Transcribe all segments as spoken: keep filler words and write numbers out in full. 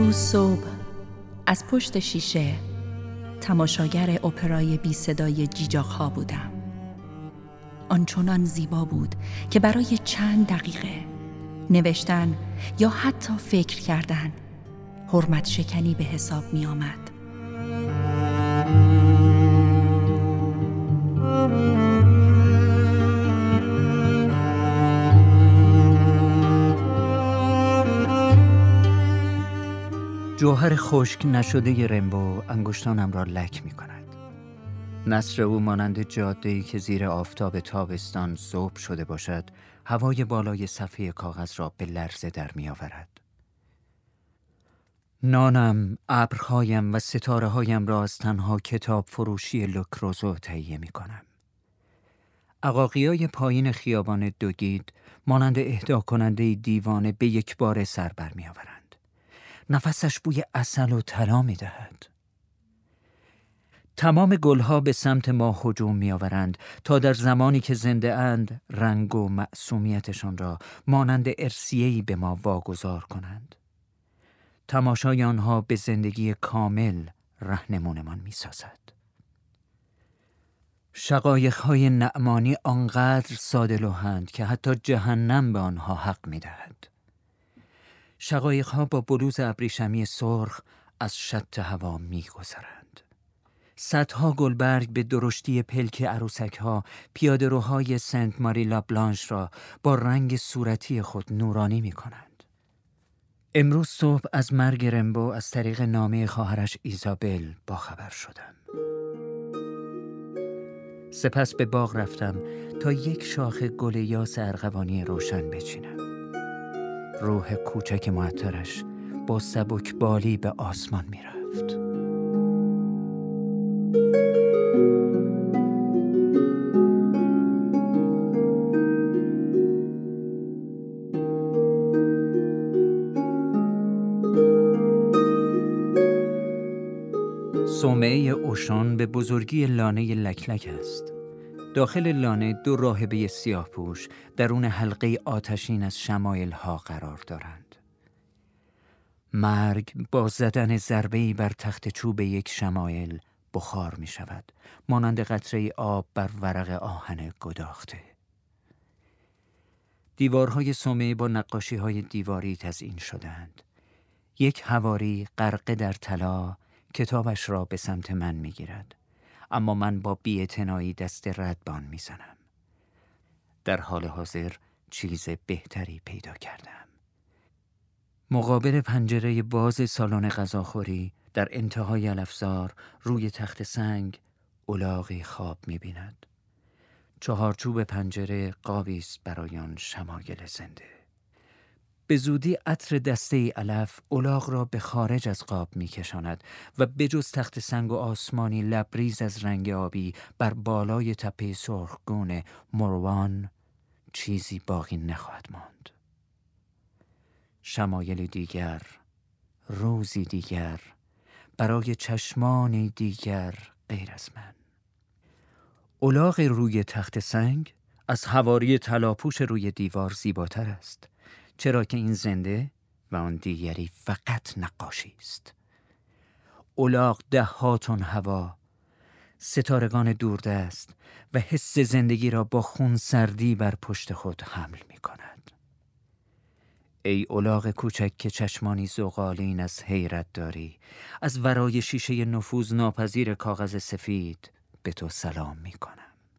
امروز صبح از پشت شیشه تماشاگر اپرای بی صدای جیجاخ‌ها بودم. آنچنان زیبا بود که برای چند دقیقه نوشتن یا حتی فکر کردن حرمت شکنی به حساب می آمد. جوهر خشک نشده رنبو انگشتانم را لک می کند. نثر او مانند جاده‌ای که زیر آفتاب تابستان ذوب شده باشد، هوای بالای صفحه کاغذ را به لرزه در می آورد. نانم، ابرهایم و ستاره هایم را از تنها کتاب فروشی لوکروزو تهیه می کنم. عقاقیای پایین خیابان دوگید مانند اهدا کننده دیوانه به یک بار سر بر می آورند. نفسش بوی عسل و طلا می دهد. تمام گلها به سمت ما هجوم می آورند تا در زمانی که زنده اند رنگ و معصومیتشان را مانند ارثیه‌ای به ما واگذار کنند. تماشای آنها به زندگی کامل رهنمونمان می سازد. شقایق‌های نعمانی آنقدر ساده لوحند که حتی جهنم به آنها حق می دهد. شقایق‌ها با بلوز ابریشمی سرخ از شط هوا می گذرند. صدها گلبرگ به درشتی پلک عروسک‌ها پیاده روهای سنت ماری لا بلانش را با رنگ صورتی خود نورانی می کنند. امروز صبح از مرگ رنبو از طریق نامه خواهرش ایزابل باخبر شدم. سپس به باغ رفتم تا یک شاخه گل یاس ارغوانی روشن بچینم. روح کوچک معطرش با سبک بالی به آسمان می رفت. صومعه اوشون به بزرگی لانه لکلک است. داخل لانه دو راهبه سیاه پوش درون حلقه آتشین از شمایل ها قرار دارند. مرگ با زدن ضربه‌ای بر تخت چوب یک شمایل بخار می شود، مانند قطره آب بر ورق آهن گداخته. دیوارهای صومعه با نقاشی‌های دیواری تزیین شده‌اند. یک حواری غرقه در طلا کتابش را به سمت من می گیرد. اما من با بی‌اعتنایی دست رد به آن می‌زنم. در حال حاضر چیز بهتری پیدا کردم. مقابل پنجره باز سالن غذاخوری در انتهای علفزار روی تخت سنگ الاغی خواب می‌بیند. چهارچوب پنجره قابی است برای آن شمایل زنده. به زودی عطر دسته علف الاغ را به خارج از قاب می کشاند و بجز تخت سنگ و آسمانی لبریز از رنگ آبی بر بالای تپه سرخگون مروان چیزی باقی نخواهد ماند. شمایل دیگر، روزی دیگر، برای چشمانی دیگر غیر از من. الاغ روی تخت سنگ از حواری طلاپوش روی دیوار زیباتر است، چرا که این زنده و آن دیگری فقط نقاشی است. الاغ ده ها تن هوا، ستارگان دوردست و حس زندگی را با خون سردی بر پشت خود حمل می کند. ای الاغ کوچک که چشمانی زغالین از حیرت داری، از ورای شیشه نفوذ ناپذیر کاغذ سفید به تو سلام می کنم.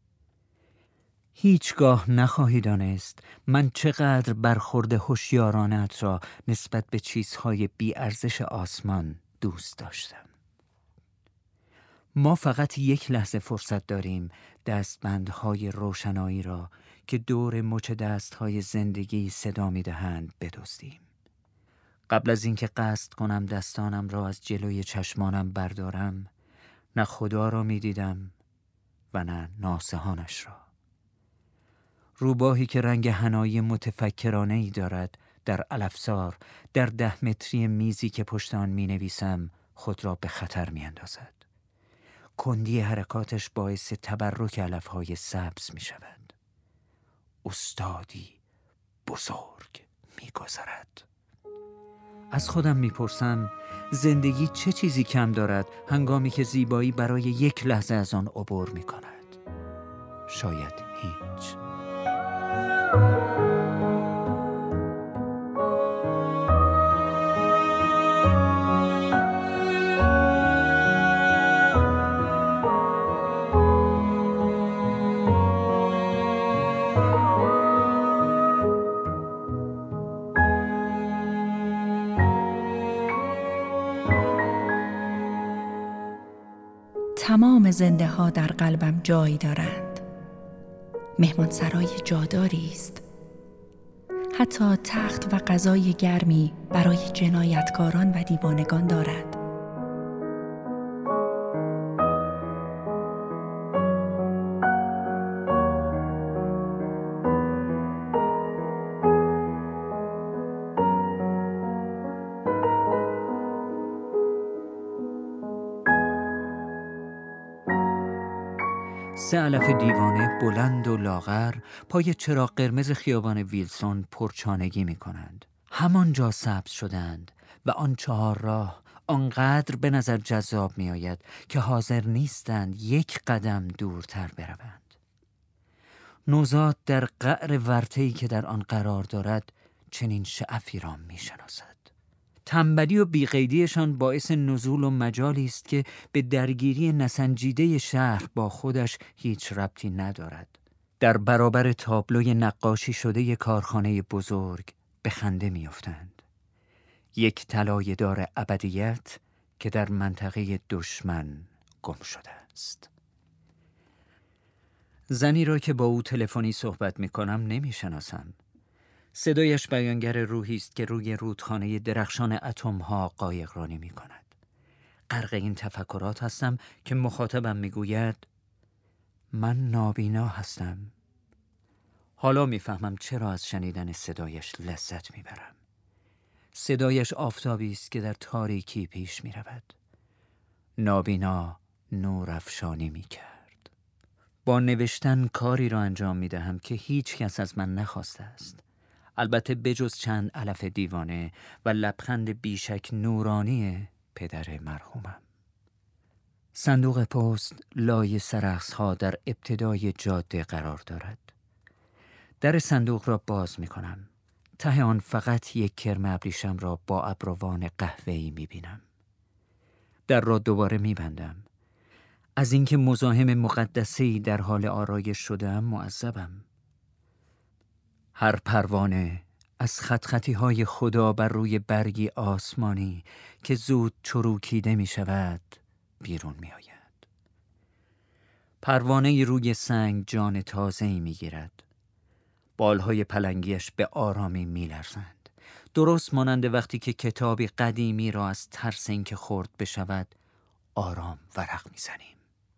هیچگاه نخواهی دانست من چقدر برخورد هوشیارانت را نسبت به چیزهای بی ارزش آسمان دوست داشتم. ما فقط یک لحظه فرصت داریم دستبندهای روشنایی را که دور مچ دستهای زندگی صدا می دهند بدزدیم. قبل از اینکه قصد کنم دستانم را از جلوی چشمانم بردارم، نه خدا را می دیدم و نه ناصحانش را. روباهی که رنگ حنایی متفکرانه‌ای دارد در علفزار، در ده متری میزی که پشت آن می نویسم خود را به خطر می اندازد. کندی حرکاتش باعث تبرک علفهای سبز می شود. استادی بزرگ می گذرد. از خودم میپرسم زندگی چه چیزی کم دارد هنگامی که زیبایی برای یک لحظه از آن عبور میکند؟ شاید هیچ. تمام زنده ها در قلبم جای دارند. مهمان سرای جاداری است. حتی تخت و غذای گرمی برای جنایتکاران و دیوانگان دارد. سه علف دیوانه بلند و لاغر پای چراغ قرمز خیابان ویلسون پرچانگی می کنند. همانجا سبز شدند و آن چهار راه آنقدر به نظر جذاب می آید که حاضر نیستند یک قدم دورتر بروند. نوزاد در قعر ورطه‌ای که در آن قرار دارد چنین شعفی را می شناسد. تنبلی و بیقیدیشان باعث نزول و مجالی است که به درگیری نسنجیده شهر با خودش هیچ ربطی ندارد. در برابر تابلوی نقاشی شده کارخانه بزرگ به خنده می‌افتند. یک طلایه‌دار ابدیت که در منطقه دشمن گم شده است. زنی را که با او تلفنی صحبت می‌کنم نمی‌شناسم. صدایش بیانگر روحی است که روی رودخانه درخشان اتم‌ها قایقرانی می‌کند. غرق این تفکرات هستم که مخاطبم می‌گوید من نابینا هستم. حالا می‌فهمم چرا از شنیدن صدایش لذت می‌برم. صدایش آفتابی است که در تاریکی پیش می‌رود. نابینا نور افشانی می‌کرد. با نوشتن کاری را انجام می‌دهم که هیچ کس از من نخواسته است. البته بجز چند علف دیوانه و لبخند بیشک نورانی پدر مرحومم. صندوق پست لای سرخس ها در ابتدای جاده قرار دارد. در صندوق را باز می کنم. ته آن فقط یک کرم ابریشم را با ابروان قهوه‌ای می بینم. در را دوباره می بندم. از اینکه مزاحم مقدسه‌ای در حال آرایش شده‌ام معذبم. هر پروانه از خط خطی های خدا بر روی برگی آسمانی که زود چروکیده می شود بیرون می آید. پروانه روی سنگ جان تازه‌ای می گیرد. بالهای پلنگیش به آرامی می لرزند. درست مانند وقتی که کتابی قدیمی را از ترس اینکه خرد بشود آرام ورق می زنیم.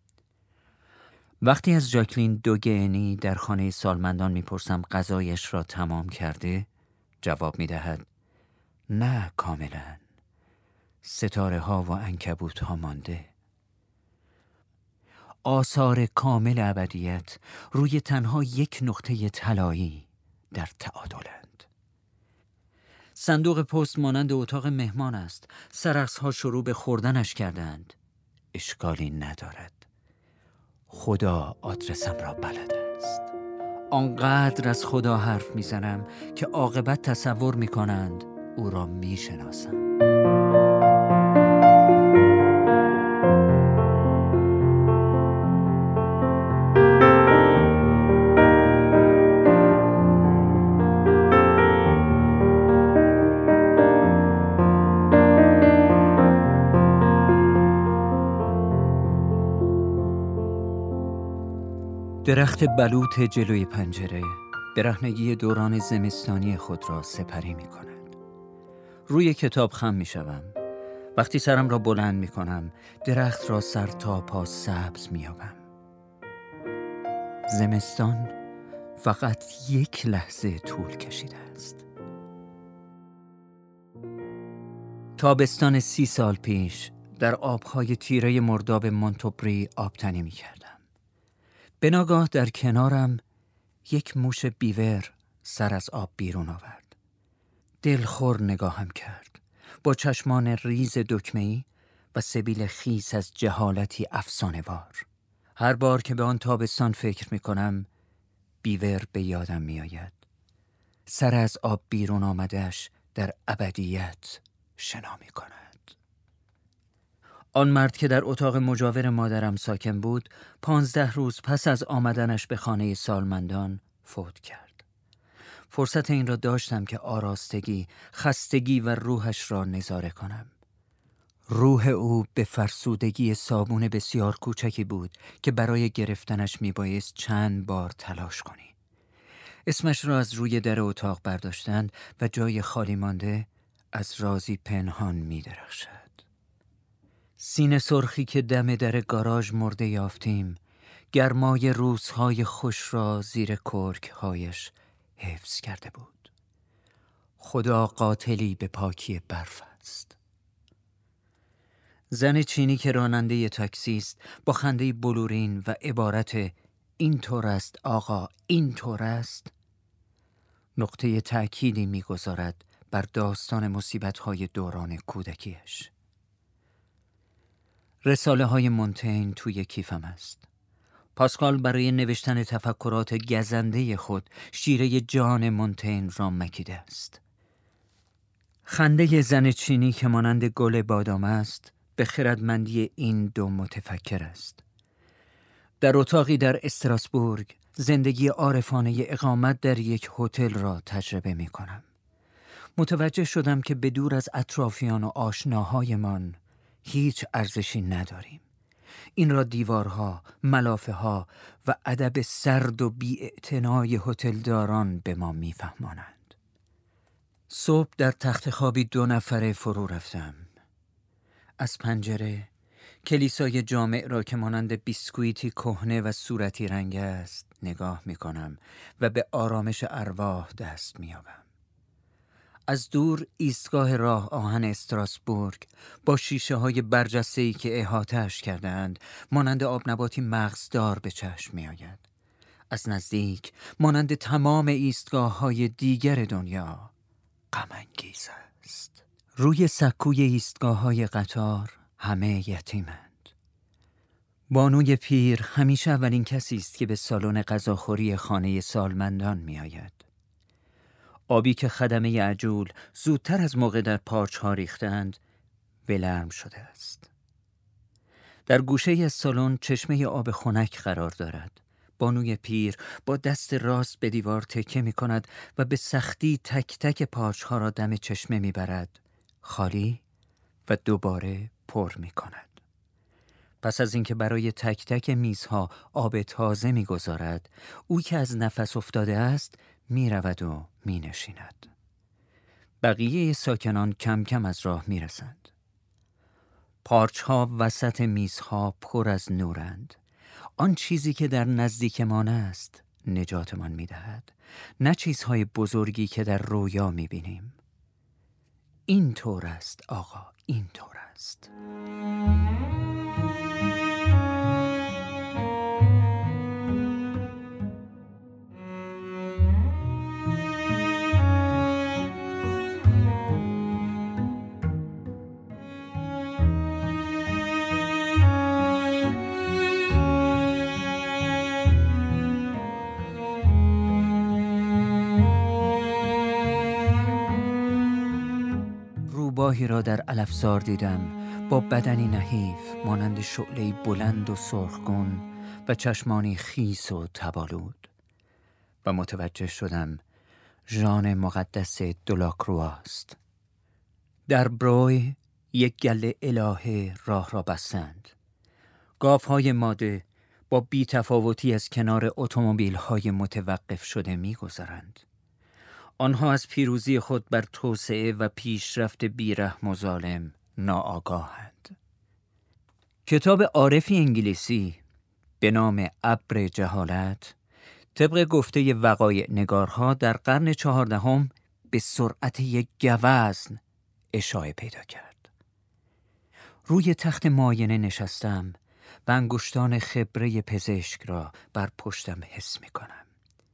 وقتی از جاکلین دوگینی در خانه سالمندان میپرسم غذایش را تمام کرده، جواب میدهد نه کاملا. ستاره ها و عنکبوت ها مانده. آثار کامل ابدیت روی تنها یک نقطه طلایی در تعادلند. صندوق پست مانند اتاق مهمان است. سرخس ها شروع به خوردنش کردند. اشکالی ندارد. خدا آدرسم را بلد است. آنقدر از خدا حرف میزنم که عاقبت تصور میکنند او را میشناسم. درخت بلوط جلوی پنجره برهنگی دوران زمستانی خود را سپری می کند. روی کتاب خم می شوم. وقتی سرم را بلند می کنم درخت را سر تا پا سبز می یابم. زمستان فقط یک لحظه طول کشیده است. تابستان سی سال پیش در آبهای تیره مرداب مونتوبری آبتنی می کردم. به ناگاه در کنارم یک موش بیور سر از آب بیرون آورد. دلخور نگاهم کرد. با چشمان ریز دکمه‌ای و سبیل خیس از جهالتی افسانه‌وار. هر بار که به آن تابستان فکر می کنم بیور به یادم می آید. سر از آب بیرون آمدش در ابدیت شنا می کند. آن مرد که در اتاق مجاور مادرم ساکن بود پانزده روز پس از آمدنش به خانه سالمندان فوت کرد. فرصت این را داشتم که آراستگی، خستگی و روحش را نظاره کنم. روح او به فرسودگی صابون بسیار کوچکی بود که برای گرفتنش میبایست چند بار تلاش کنی. اسمش را از روی در اتاق برداشتند و جای خالی مانده از رازی پنهان می‌درخشد. سینه سرخی که دم در گاراژ مرده یافتیم، گرمای روزهای خوش را زیر کرک‌هایش حفظ کرده بود. خدا قاتلی به پاکی برف است. زن چینی که راننده تاکسی است با خنده بلورین و عبارت این طور است آقا، این طور است، نقطه تأکیدی می‌گذارد بر داستان مصیبت‌های دوران کودکیش. رساله های مونتین توی کیفم است. پاسکال برای نوشتن تفکرات گزنده خود شیره جان مونتین را مکیده است. خنده زن چینی که مانند گل بادام است به خردمندی این دو متفکر است. در اتاقی در استراسبورگ زندگی عارفانه اقامت در یک هتل را تجربه می کنم. متوجه شدم که به دور از اطرافیان و آشناهایمان هیچ ارزشی نداریم. این را دیوارها، ملافه ها و ادب سرد و بی‌اعتنای هتلداران به ما میفهمانند. صبح در تخت خوابی دو نفره فرو رفتم. از پنجره کلیسای جامع را که مانند بیسکویتی کهنه و صورتی رنگ است نگاه می کنم و به آرامش ارواح دست می یابم. از دور ایستگاه راه آهن استراسبورگ با شیشه های برجسته‌ای که احاطه‌اش کردند مانند آبنباتی مغزدار به چشم می آید. از نزدیک مانند تمام ایستگاه های دیگر دنیا غم انگیز است. روی سکوی ایستگاه های قطار همه یتیمند. بانوی پیر همیشه اولین کسی است که به سالن غذاخوری خانه سالمندان می آید. آبی که خدمه عجول زودتر از موقع در پارچ ها ریختند ولرم شده است. در گوشه از سالن چشمه آب خنک قرار دارد. بانوی پیر با دست راست به دیوار تکه می کند و به سختی تک تک پارچ ها را دم چشمه می برد. خالی و دوباره پر می کند. پس از اینکه برای تک تک میزها آب تازه می گذارد، او که از نفس افتاده است می رود و می نشیند. بقیه ساکنان کم کم از راه می رسند. پارچ ها وسط میزها پر از نورند. آن چیزی که در نزدیکمان است نجاتمان می دهد، نه چیزهای بزرگی که در رویا می بینیم. این طور است آقا، این طور است. روباهی را در علفزار دیدم با بدنی نحیف مانند شعله‌ای بلند و سرخگون و چشمانی خیس و تبالود و متوجه شدم ژان مقدس دولاکروا است. در بروی یک گله الهه راه را بستند. گاوهای ماده با بی‌تفاوتی از کنار اتومبیل‌های متوقف شده می‌گذرند. آنها از پیروزی خود بر توسعه و پیشرفت بیرحم و ظالم ناآگاهند. کتاب عارفی انگلیسی به نام ابر جهالت طبق گفته وقایع نگارها در قرن چهاردهم به سرعت یک گوزن اشاعه پیدا کرد. روی تخت معاینه نشستم و انگشتان خبره پزشک را بر پشتم حس می کنم.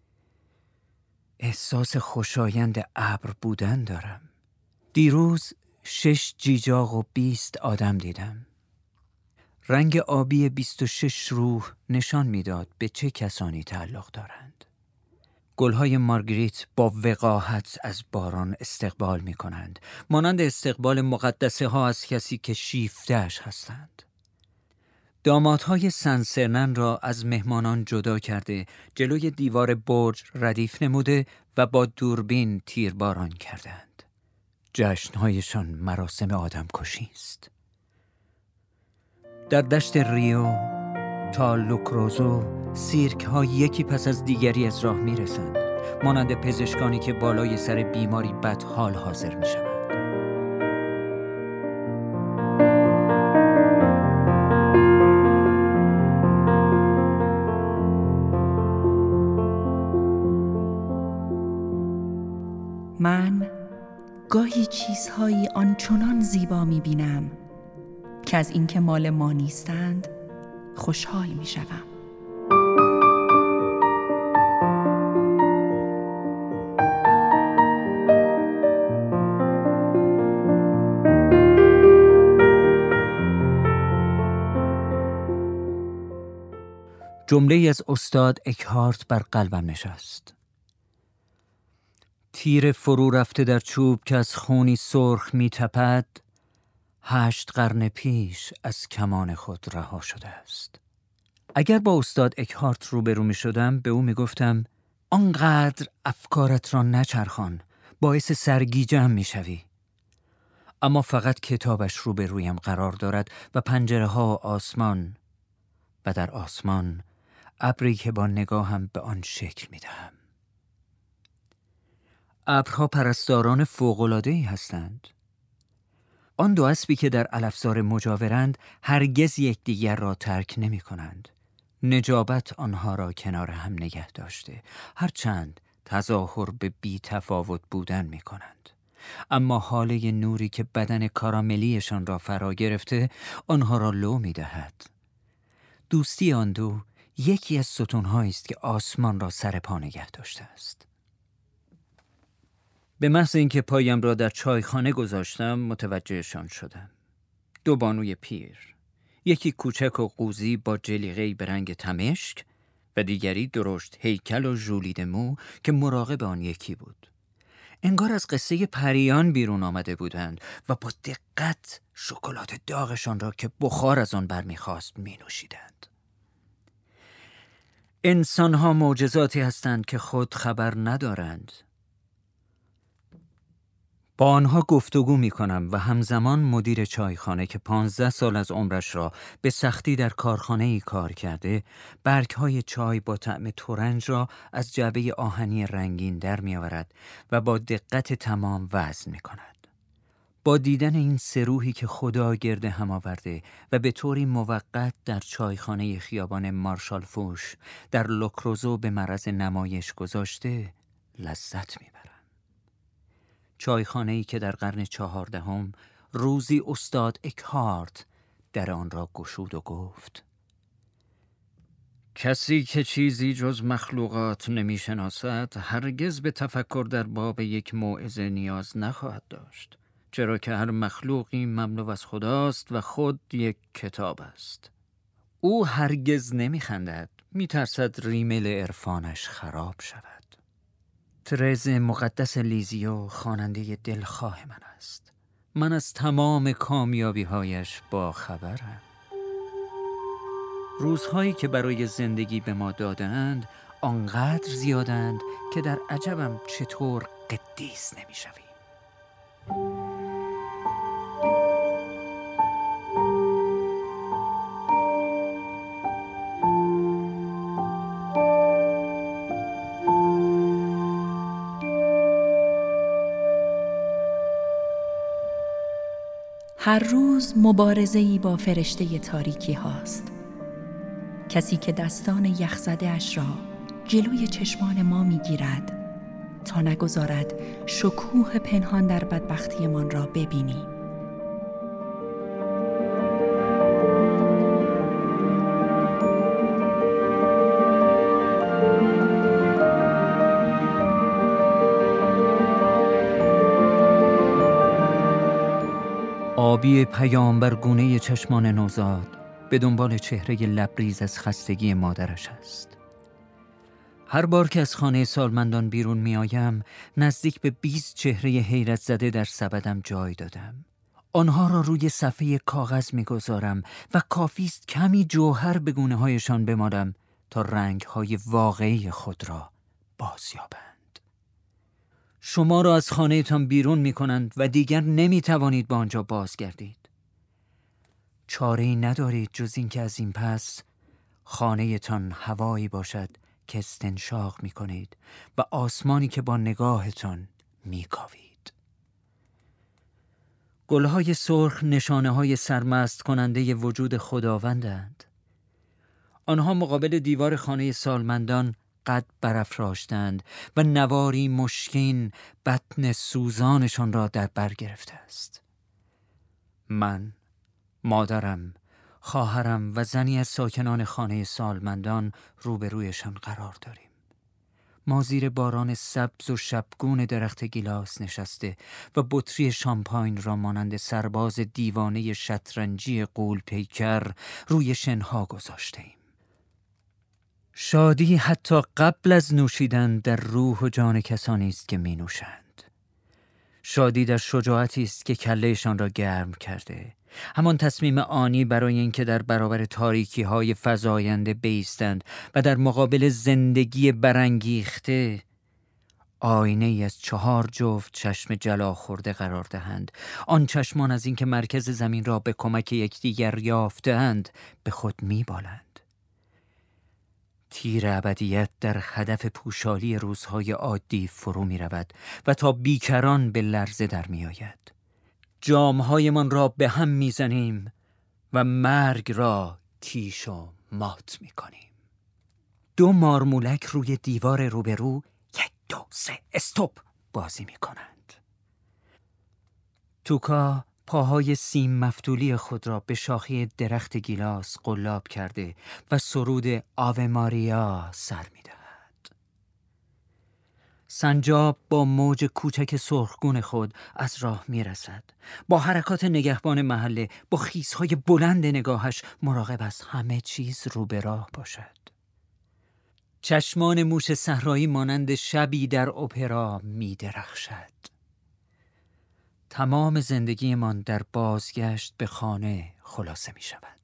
احساس خوشایند ابر بودن دارم. دیروز شش جیجاغ و بیست آدم دیدم. رنگ آبی بیست و شش روح نشان میداد به چه کسانی تعلق دارند. گلهای مارگریت با وقاحت از باران استقبال می کنند، مانند استقبال مقدسه ها از کسی که شیفته‌اش هستند. دامادهای سنسرنن را از مهمانان جدا کرده جلوی دیوار برج ردیف نموده و با دوربین تیرباران کردند. جشنهایشان مراسم آدم کشی است. در دشت ریو تا لوکروزو سیرک ها یکی پس از دیگری از راه می رسند، مانند پزشکانی که بالای سر بیماری بدحال حاضر می شوند. من گاهی چیزهایی آنچنان زیبا می بینم که از اینکه مال ما نیستند خوشحال می شوم. جمله از استاد اکهارت بر قلبم نشست. تیر فرو رفته در چوب که از خونی سرخ می تپد، هشت قرن پیش از کمان خود رها شده است. اگر با استاد اکهارت روبرو می شدم به او می گفتم آنقدر افکارت را نچرخان، باعث سرگیجه می شوی. اما فقط کتابش روبرویم قرار دارد و پنجره ها آسمان و در آسمان ابری که با نگاهم به آن شکل می دهم. ابرها پرستاران فوق‌العاده‌ای هستند. آن دو اسبی که در علفزار مجاورند هرگز یکدیگر را ترک نمی کنند. نجابت آنها را کنار هم نگه داشته، هرچند تظاهر به بی تفاوت بودن می کنند. اما حاله نوری که بدن کاراملیشان را فرا گرفته آنها را لو می دهد. دوستی آن دو یکی از ستونهایی است که آسمان را سر پا نگه داشته است. به محض اینکه پایم را در چایخانه گذاشتم متوجهشان شدم. دو بانوی پیر، یکی کوچک و قوزی با جلیقه‌ای به رنگ تمشک و دیگری درشت هیکل و ژولیده مو که مراقب آن یکی بود. انگار از قصه پریان بیرون آمده بودند و با دقت شکلات داغشان را که بخار از آن برمیخواست می نوشیدند. انسان‌ها معجزاتی هستند که خود خبر ندارند. با آنها گفتگو می کنم و همزمان مدیر چایخانه که پانزده سال از عمرش را به سختی در کارخانه ای کار کرده، برگ‌های چای با طعم ترنج را از جعبه آهنی رنگین در می آورد و با دقت تمام وزن می کند. با دیدن این سه روحی که خدا گرد هم آورده و به طوری موقت در چایخانه خیابان مارشال فوش در لوکروزو به معرض نمایش گذاشته، لذت می برم. چایخانه‌ای که در قرن چهاردهم روزی استاد اکهارت در آن را گشود و گفت: کسی که چیزی جز مخلوقات نمی‌شناسد هرگز به تفکر در باب یک موعظه نیاز نخواهد داشت، چرا که هر مخلوقی مملو از خداست و خود یک کتاب است. او هرگز نمی‌خندد، می‌ترسد ریمل عرفانش خراب شود. ترز مقدس لیزیو خواننده دلخواه من است. من از تمام کامیابی‌هایش با خبرم. روزهایی که برای زندگی به ما دادند آنقدر زیادند که در عجبم چطور قدیس نمی‌شویم. هر روز مبارزه‌ای با فرشته تاریکی هاست. کسی که دستان یخزده اش را جلوی چشمان ما می‌گیرد تا نگذارد شکوه پنهان در بدبختیمان را ببینیم. آبی پیامبر گونه چشمان نوزاد به دنبال چهره لبریز از خستگی مادرش است. هر بار که از خانه سالمندان بیرون می آیم، نزدیک به بیست چهره حیرت زده در سبدم جای دادم. آنها را روی صفحه کاغذ می گذارم و کافیست کمی جوهر به گونه هایشان بمالم تا رنگ های واقعی خود را بازیابند. شما را از خانه تان بیرون می کنند و دیگر نمی توانید به آنجا بازگردید. چاره‌ای ندارید جز این که از این پس خانه تان هوایی باشد که استنشاق می کنید و آسمانی که با نگاهتان می کاوید. گلهای سرخ نشانه های سرمست کننده وجود خداوندند. آنها مقابل دیوار خانه سالمندان قد برافراشتند و نواری مشکین بطن سوزانشان را در بر گرفته است. من، مادرم، خواهرم و زنی از ساکنان خانه سالمندان روبرویشان قرار داریم. ما زیر باران سبز و شبگون درخت گیلاس نشسته و بطری شامپاین را مانند سرباز دیوانه شطرنجی غول پیکر روی شنها گذاشته ایم. شادی حتی قبل از نوشیدن در روح و جان کسانی است که می نوشند. شادی در شجاعتی است که کلهشان را گرم کرده. همان تصمیم آنی برای اینکه در برابر تاریکی های فزاینده بایستند و در مقابل زندگی برانگیخته آینه ای از چهار جفت چشم جلا خورده قرار دهند. آن چشمان از اینکه مرکز زمین را به کمک یکدیگر یافته‌اند به خود می‌بالند. تیر ابدیت در هدف پوشالی روزهای عادی فرو می رود و تا بیکران به لرزه در می آید. جامهایمان را به هم می زنیم و مرگ را کیش و مات می کنیم. دو مارمولک روی دیوار روبرو یک دو سه استوب بازی می کنند. توکا پاهای سیم مفتولی خود را به شاخه درخت گیلاس قلاب کرده و سرود آوه ماریا سر می دهد. سنجاب با موج کوچک سرخگون خود از راه می رسد. با حرکات نگهبان محله، با خیزهای بلند نگاهش مراقب از همه چیز رو به راه باشد. چشمان موش صحرایی مانند شبی در اپرا می درخشد. تمام زندگیمان در بازگشت به خانه خلاصه می شود.